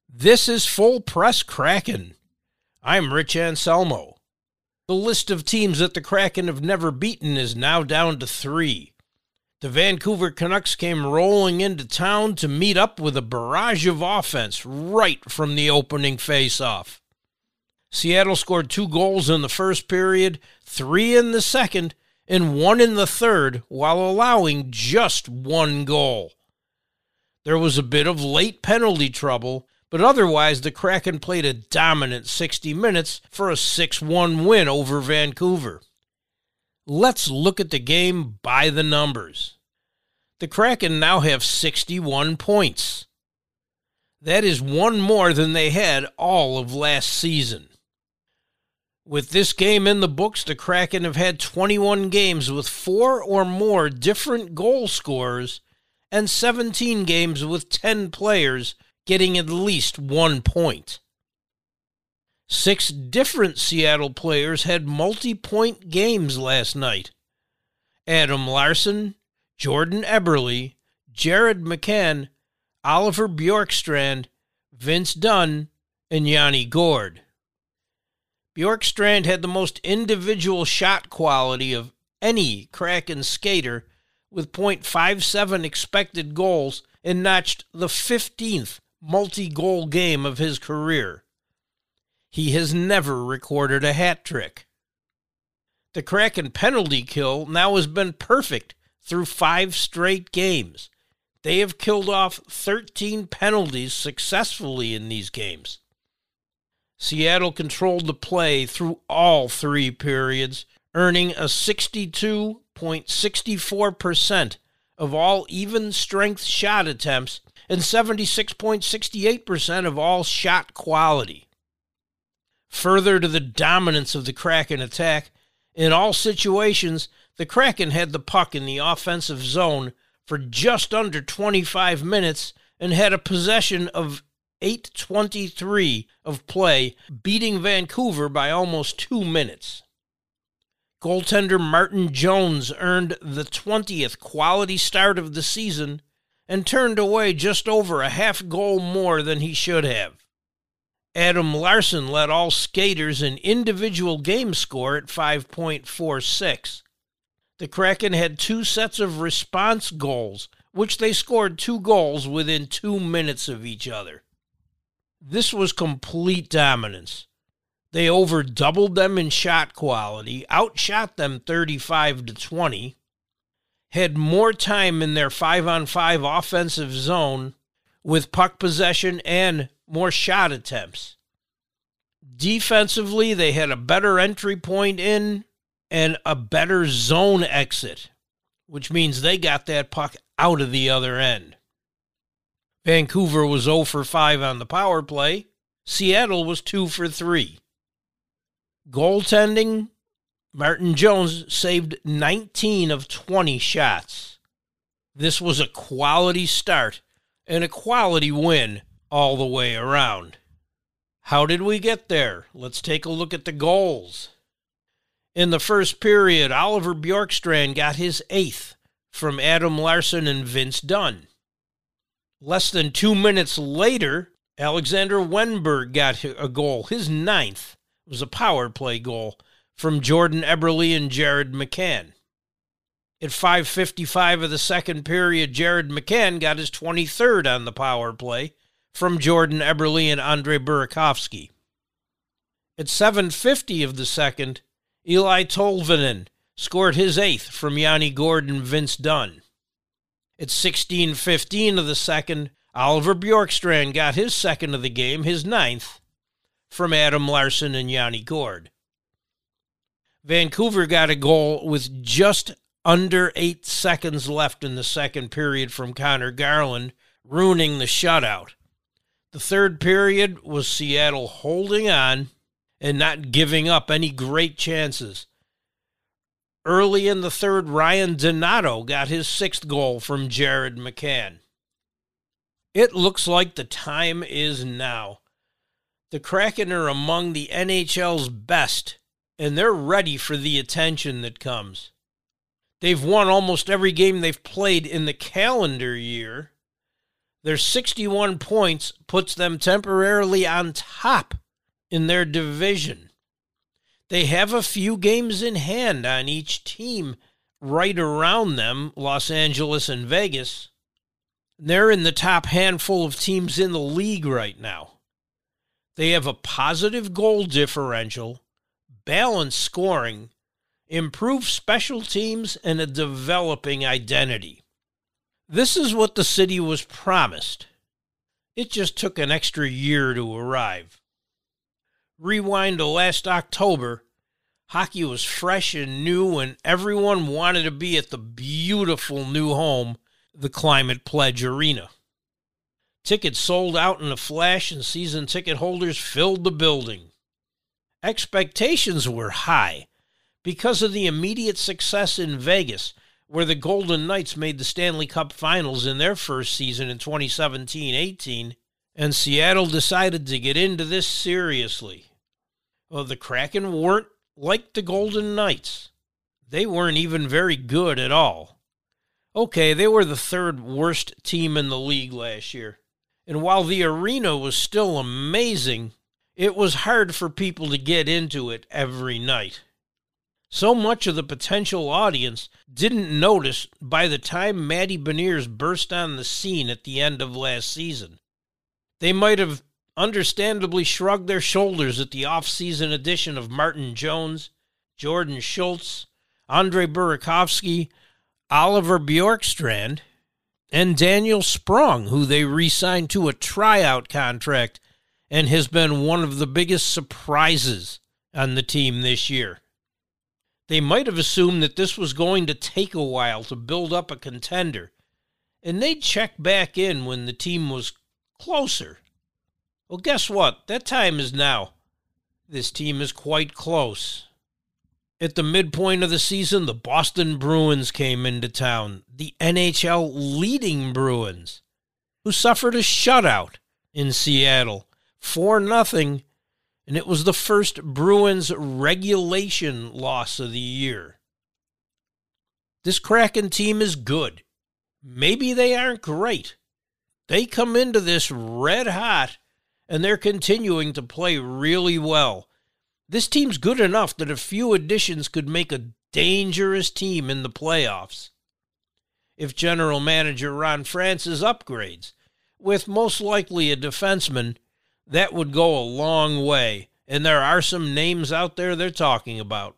This is Full Press Kraken. I'm Rich Anselmo. The list of teams that the Kraken have never beaten is now down to 3. The Vancouver Canucks came rolling into town to meet up with a barrage of offense right from the opening face-off. Seattle scored 2 goals in the first period, 3 in the second, and 1 in the third, while allowing just 1 goal. There was a bit of late penalty trouble, but otherwise the Kraken played a dominant 60 minutes for a 6-1 win over Vancouver. Let's look at the game by the numbers. The Kraken now have 61 points. That is 1 more than they had all of last season. With this game in the books, the Kraken have had 21 games with 4 or more different goal scorers and 17 games with 10 players getting at least 1 point. 6 different Seattle players had multi-point games last night. Adam Larsson, Jordan Eberle, Jared McCann, Oliver Bjorkstrand, Vince Dunn, and Yanni Gourde. Bjorkstrand had the most individual shot quality of any Kraken skater with .57 expected goals and notched the 15th multi-goal game of his career. He has never recorded a hat trick. The Kraken penalty kill now has been perfect through 5 straight games. They have killed off 13 penalties successfully in these games. Seattle controlled the play through all 3 periods, earning a 62.64% of all even-strength shot attempts and 76.68% of all shot quality. Further to the dominance of the Kraken attack, in all situations, the Kraken had the puck in the offensive zone for just under 25 minutes and had a possession of 8:23 of play, beating Vancouver by almost 2 minutes. Goaltender Martin Jones earned the 20th quality start of the season and turned away just over a half goal more than he should have. Adam Larsson led all skaters in individual game score at 5.46. The Kraken had 2 sets of response goals, which they scored 2 goals within 2 minutes of each other. This was complete dominance. They over-doubled them in shot quality, outshot them 35-20, had more time in their 5-on-5 offensive zone with puck possession and more shot attempts. Defensively, they had a better entry point in and a better zone exit, which means they got that puck out of the other end. Vancouver was 0 for 5 on the power play. Seattle was 2 for 3. Goaltending, Martin Jones saved 19 of 20 shots. This was a quality start and a quality win all the way around. How did we get there? Let's take a look at the goals. In the first period, Oliver Bjorkstrand got his 8th from Adam Larsson and Vince Dunn. Less than 2 minutes later, Alexander Wennberg got a goal. His 9th was a power play goal from Jordan Eberle and Jared McCann. At 5:55 of the second period, Jared McCann got his 23rd on the power play from Jordan Eberle and Andrei Burakovsky. At 7:50 of the second, Eli Tolvanen scored his 8th from Yanni Gourde and Vince Dunn. At 16:15 of the second, Oliver Bjorkstrand got his 2nd of the game, his 9th, from Adam Larsson and Yanni Gourde. Vancouver got a goal with just under 8 seconds left in the second period from Connor Garland, ruining the shutout. The third period was Seattle holding on and not giving up any great chances. Early in the third, Ryan Donato got his 6th goal from Jared McCann. It looks like the time is now. The Kraken are among the NHL's best, and they're ready for the attention that comes. They've won almost every game they've played in the calendar year. Their 61 points puts them temporarily on top in their division. They have a few games in hand on each team right around them, Los Angeles and Vegas. They're in the top handful of teams in the league right now. They have a positive goal differential, balanced scoring, improved special teams, and a developing identity. This is what the city was promised. It just took an extra year to arrive. Rewind to last October, hockey was fresh and new, and everyone wanted to be at the beautiful new home, the Climate Pledge Arena. Tickets sold out in a flash, and season ticket holders filled the building. Expectations were high because of the immediate success in Vegas, where the Golden Knights made the Stanley Cup Finals in their first season in 2017-18, and Seattle decided to get into this seriously. Well, the Kraken weren't like the Golden Knights. They weren't even very good at all. Okay, they were the third worst team in the league last year. And while the arena was still amazing, it was hard for people to get into it every night. So much of the potential audience didn't notice by the time Matty Beniers burst on the scene at the end of last season. They might have understandably shrugged their shoulders at the off-season addition of Martin Jones, Jordan Schultz, Andrei Burakovsky, Oliver Bjorkstrand, and Daniel Sprong, who they re-signed to a tryout contract and has been one of the biggest surprises on the team this year. They might have assumed that this was going to take a while to build up a contender, and they'd check back in when the team was closer. Well, guess what? That time is now. This team is quite close. At the midpoint of the season, the Boston Bruins came into town, the NHL leading Bruins, who suffered a shutout in Seattle, 4-0, and it was the first Bruins regulation loss of the year. This Kraken team is good. Maybe they aren't great. They come into this red hot, and they're continuing to play really well. This team's good enough that a few additions could make a dangerous team in the playoffs. If general manager Ron Francis upgrades, with most likely a defenseman, that would go a long way, and there are some names out there they're talking about.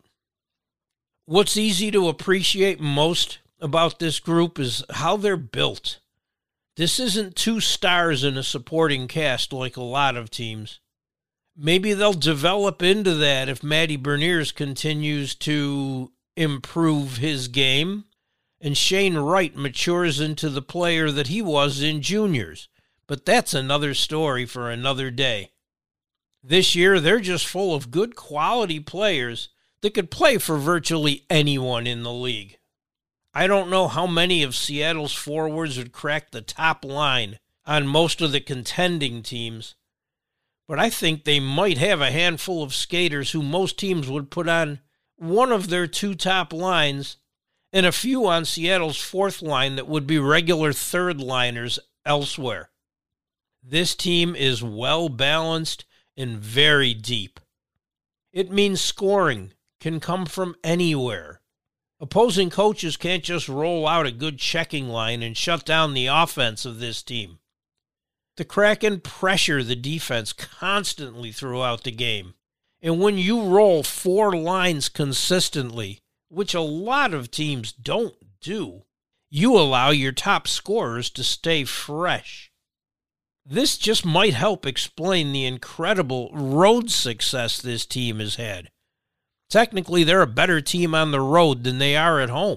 What's easy to appreciate most about this group is how they're built. This isn't two stars in a supporting cast like a lot of teams. Maybe they'll develop into that if Matty Beniers continues to improve his game and Shane Wright matures into the player that he was in juniors. But that's another story for another day. This year, they're just full of good quality players that could play for virtually anyone in the league. I don't know how many of Seattle's forwards would crack the top line on most of the contending teams, but I think they might have a handful of skaters who most teams would put on one of their two top lines and a few on Seattle's fourth line that would be regular third liners elsewhere. This team is well balanced and very deep. It means scoring can come from anywhere. Opposing coaches can't just roll out a good checking line and shut down the offense of this team. The Kraken pressure the defense constantly throughout the game. And when you roll four lines consistently, which a lot of teams don't do, you allow your top scorers to stay fresh. This just might help explain the incredible road success this team has had. Technically, they're a better team on the road than they are at home.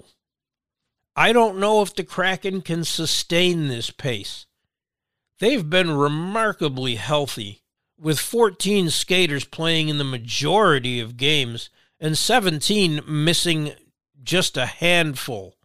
I don't know if the Kraken can sustain this pace. They've been remarkably healthy, with 14 skaters playing in the majority of games and 17 missing just a handful.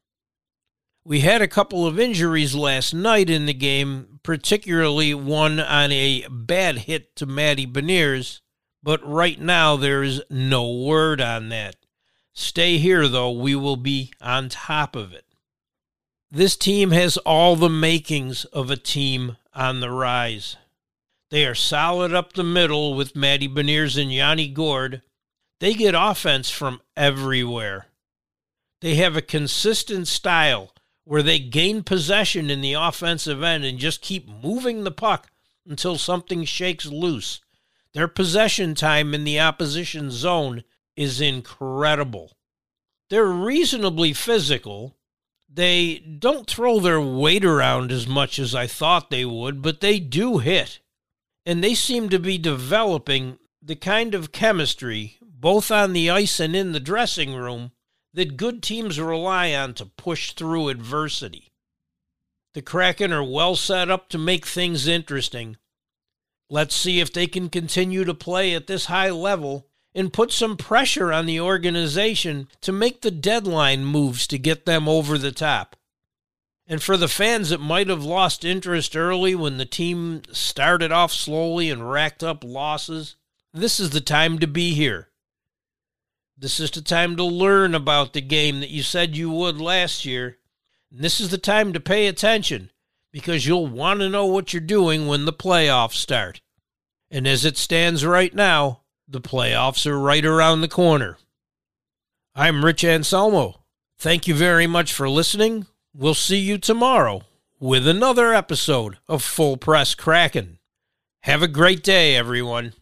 We had a couple of injuries last night in the game, particularly one on a bad hit to Matty Beniers, but right now there is no word on that. Stay here, though. We will be on top of it. This team has all the makings of a team on the rise. They are solid up the middle with Matty Beniers and Yanni Gourde. They get offense from everywhere. They have a consistent style where they gain possession in the offensive end and just keep moving the puck until something shakes loose. Their possession time in the opposition zone is incredible. They're reasonably physical. They don't throw their weight around as much as I thought they would, but they do hit. And they seem to be developing the kind of chemistry, both on the ice and in the dressing room, that good teams rely on to push through adversity. The Kraken are well set up to make things interesting. Let's see if they can continue to play at this high level and put some pressure on the organization to make the deadline moves to get them over the top. And for the fans that might have lost interest early when the team started off slowly and racked up losses, this is the time to be here. This is the time to learn about the game that you said you would last year. And this is the time to pay attention, because you'll want to know what you're doing when the playoffs start. And as it stands right now, the playoffs are right around the corner. I'm Rich Anselmo. Thank you very much for listening. We'll see you tomorrow with another episode of Full Press Kraken. Have a great day, everyone.